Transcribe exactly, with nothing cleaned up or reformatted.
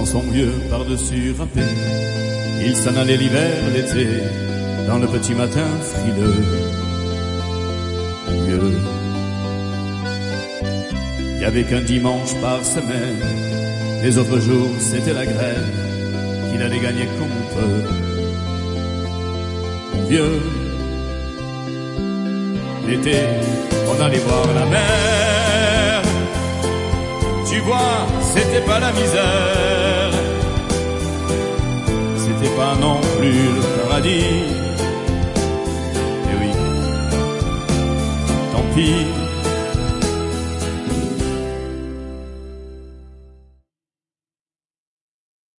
son vieux par-dessus râpé. Il s'en allait l'hiver, l'été, dans le petit matin frileux. Mon vieux, il y avait qu'un dimanche par semaine, les autres jours c'était la grève, qu'il allait gagner comme on peut. Mon vieux, l'été, on allait voir la mer. Tu vois, c'était pas la misère, c'était pas non plus le paradis. Et oui, tant pis.